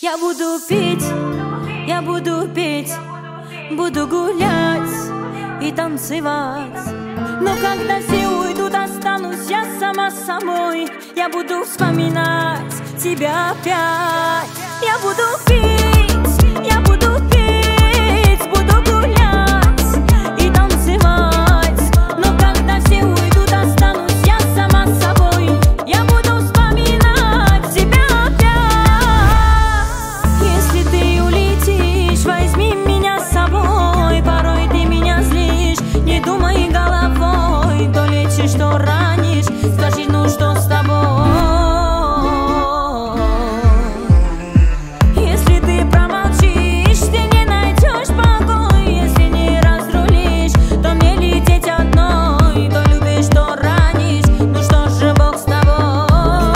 Я буду петь, я буду петь, буду гулять и танцевать. Но когда все уйдут, останусь я сама с собой. Я буду вспоминать тебя опять. Я буду петь, я буду петь, буду гулять и танцевать. Но когда все уйдут, останусь я сама с собой. Я буду вспоминать тебя опять. Если ты улетишь, возьми меня с собой. Порой ты меня злишь, не думай головой. То лечишь, то ранишь, скажи, ну что с тобой? Если ты промолчишь, ты не найдешь покой. Если не разрулишь, то мне лететь одной. То любишь, то ранишь, ну что же, Бог с тобой.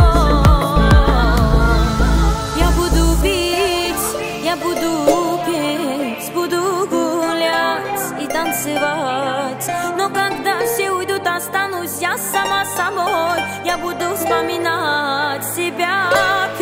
Я буду петь, я буду петь, буду гулять и танцевать. Но когда все уйдут, останусь я сама с собой. Я буду вспоминать себя.